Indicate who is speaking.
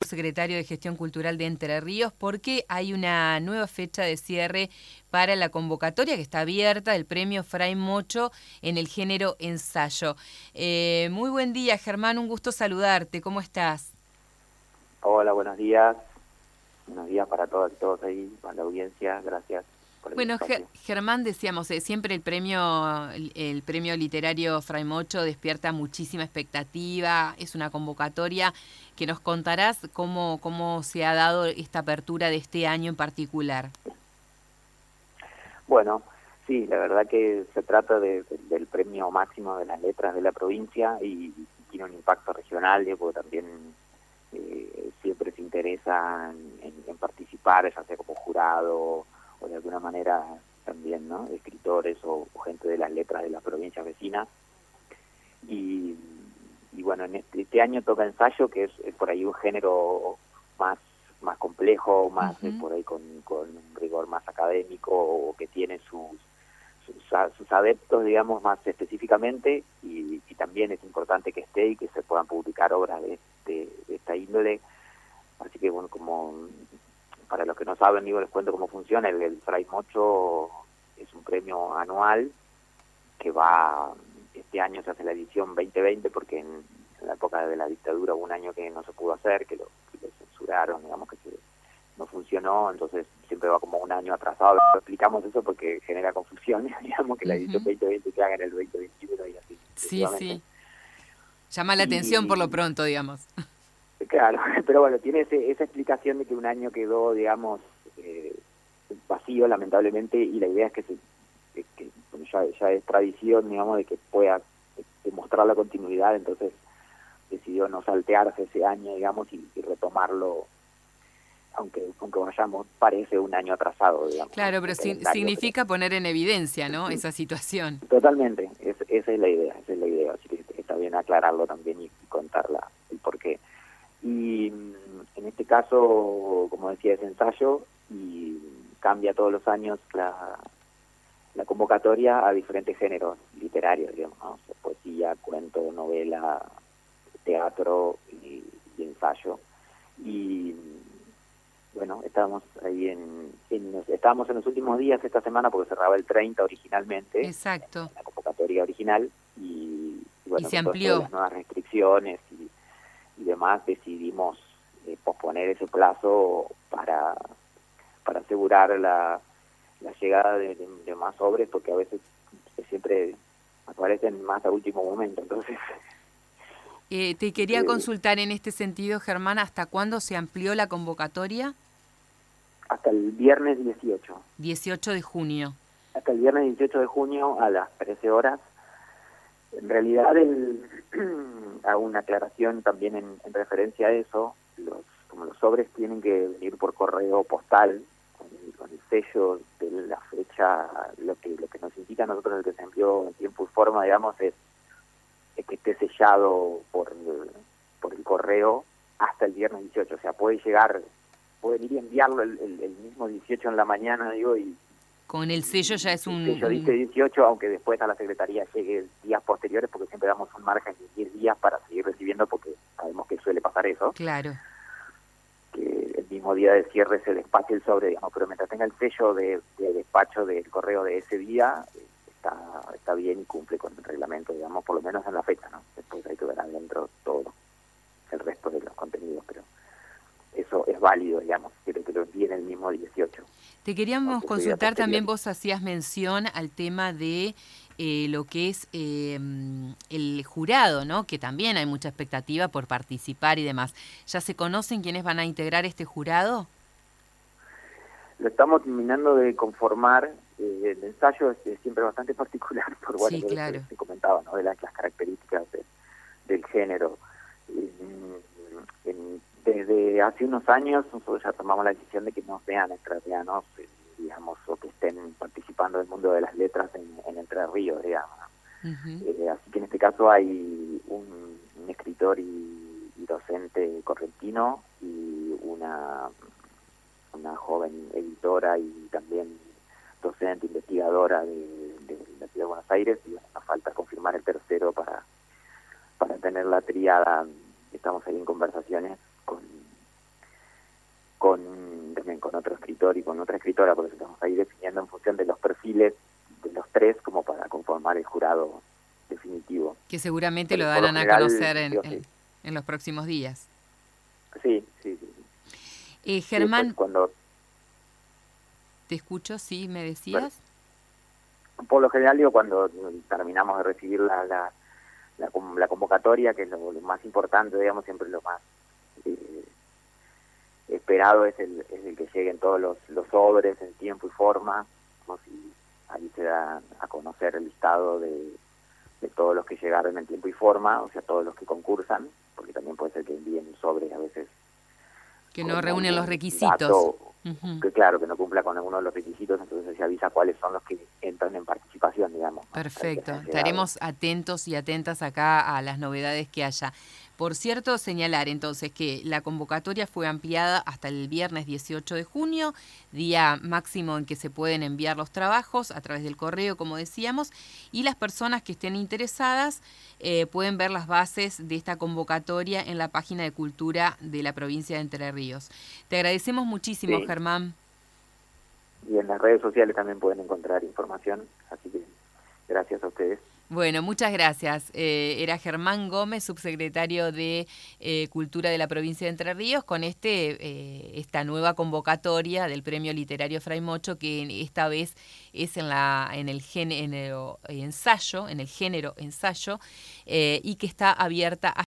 Speaker 1: secretario de Gestión Cultural de Entre Ríos, porque hay una nueva fecha de cierre para la convocatoria que está abierta del premio Fray Mocho en el género ensayo. Muy buen día, Germán, un gusto saludarte. ¿Cómo estás?
Speaker 2: Hola, buenos días. Buenos días para todos ahí, para la audiencia. Gracias por el
Speaker 1: Bueno,
Speaker 2: espacio.
Speaker 1: Germán, decíamos, siempre el premio literario Fray Mocho despierta muchísima expectativa, es una convocatoria que nos contarás cómo se ha dado esta apertura de este año en particular.
Speaker 2: Bueno, sí, la verdad que se trata del premio máximo de las letras de la provincia y tiene un impacto regional, porque también siempre se interesa en participar, ya sea como jurado o de alguna manera también, ¿no? Escritores o gente de las letras de las provincias vecinas. Y bueno, en este año toca ensayo, que es por ahí un género más complejo, más por ahí con un rigor más académico, o que tiene sus adeptos, digamos, más específicamente, y también es importante que esté y que se puedan publicar obras de esta índole. Así que, bueno, como para los que no saben, digo, les cuento cómo funciona. El Fray Mocho es un premio anual que va, este año se hace la edición 2020, porque en la época de la dictadura hubo un año que no se pudo hacer, que lo censuraron, digamos, no funcionó, entonces siempre va como un año atrasado. Explicamos eso porque genera confusión, digamos, que la edición 2020 se haga en el 2021 y así
Speaker 1: Sí. Llama la atención por lo pronto, digamos.
Speaker 2: Claro, pero bueno, tiene esa explicación de que un año quedó, digamos, vacío, lamentablemente, y la idea es que bueno, ya es tradición, digamos, de que pueda demostrar la continuidad. Entonces decidió no saltearse ese año, digamos, y retomarlo, aunque vayamos, parece un año atrasado, digamos.
Speaker 1: Claro, pero significa poner en evidencia, ¿no?, esa situación.
Speaker 2: Totalmente, esa es la idea, así que está bien aclararlo también y contarla el porqué. Y en este caso, como decía, es ensayo y cambia todos los años la convocatoria a diferentes géneros literarios, digamos, ¿no? O sea, poesía, cuento, novela, teatro y ensayo. Y bueno, estábamos ahí estábamos en los últimos días esta semana, porque cerraba el 30 originalmente.
Speaker 1: Exacto.
Speaker 2: En la convocatoria original, y bueno,
Speaker 1: y se
Speaker 2: con
Speaker 1: amplió.
Speaker 2: todas las nuevas restricciones y demás, decidimos posponer ese plazo para asegurar la llegada de más sobres, porque a veces siempre aparecen más a último momento. Entonces
Speaker 1: te quería consultar en este sentido, Germán, ¿hasta cuándo se amplió la convocatoria?
Speaker 2: Hasta el viernes 18.
Speaker 1: 18 de junio.
Speaker 2: Hasta el viernes 18 de junio a las 13 horas. En realidad, hago una aclaración también en referencia a eso. Como los sobres tienen que venir por correo postal, con el sello de la fecha, lo que nos indica a nosotros el que se envió en tiempo y forma, digamos, es que esté sellado por el correo hasta el viernes 18. O sea, pueden ir y enviarlo el mismo 18 en la mañana, digo, y
Speaker 1: con el sello ya es un...
Speaker 2: El sello dice 18, aunque después a la Secretaría llegue días posteriores, porque siempre damos un margen de 10 días para seguir recibiendo, porque sabemos que suele pasar eso.
Speaker 1: Claro.
Speaker 2: Que el mismo día de cierre se despache el sobre, digamos, pero mientras tenga el sello de despacho del correo de ese día, está bien y cumple con el reglamento, digamos, por lo menos en la fecha, ¿no? Después hay que ver adentro todo el resto de los contenidos, pero eso es válido, digamos, que lo envíen el mismo 18.
Speaker 1: Te queríamos consultar también, vos hacías mención al tema de lo que es el jurado, ¿no? Que también hay mucha expectativa por participar y demás. ¿Ya se conocen quiénes van a integrar este jurado?
Speaker 2: Lo estamos terminando de conformar. El ensayo es siempre bastante particular, por bueno,
Speaker 1: sí, claro.
Speaker 2: Que se comentaba, ¿no? De las características del género. Desde hace unos años nosotros ya tomamos la decisión de que no sean entrerrianos, digamos, o que estén participando del mundo de las letras en Entre Ríos, digamos. Así que en este caso hay un escritor y docente correntino y una joven editora y también docente, investigadora de la ciudad de Buenos Aires, y bueno, nos falta confirmar el tercero para tener la tríada. Estamos ahí en conversaciones escritor y con otra escritora, por eso estamos ahí definiendo en función de los perfiles de los tres como para conformar el jurado definitivo.
Speaker 1: Que seguramente
Speaker 2: Pero
Speaker 1: lo
Speaker 2: por
Speaker 1: darán a
Speaker 2: general,
Speaker 1: conocer
Speaker 2: sí.
Speaker 1: en los próximos días.
Speaker 2: Sí.
Speaker 1: Germán,
Speaker 2: Sí, cuando,
Speaker 1: te escucho, sí, me decías.
Speaker 2: por lo general, digo, cuando terminamos de recibir la convocatoria, que es lo más importante, digamos, siempre lo más esperado es el que lleguen todos los sobres en tiempo y forma, como si ahí se da a conocer el listado de todos los que llegaron en tiempo y forma, o sea, todos los que concursan, porque también puede ser que envíen un sobre a veces
Speaker 1: que no reúnen los requisitos.
Speaker 2: Dato, que claro, que no cumpla con alguno de los requisitos, entonces se avisa cuáles son los que entran en participación, digamos.
Speaker 1: Perfecto, estaremos atentos y atentas acá a las novedades que haya. Por cierto, señalar entonces que la convocatoria fue ampliada hasta el viernes 18 de junio, día máximo en que se pueden enviar los trabajos a través del correo, como decíamos, y las personas que estén interesadas pueden ver las bases de esta convocatoria en la página de Cultura de la provincia de Entre Ríos. Te agradecemos muchísimo, Germán.
Speaker 2: Y en las redes sociales también pueden encontrar información, así que gracias a ustedes.
Speaker 1: Bueno, muchas gracias. Era Germán Gómez, subsecretario de Cultura de la provincia de Entre Ríos, con esta nueva convocatoria del Premio Literario Fray Mocho, que esta vez es en el género ensayo, y que está abierta a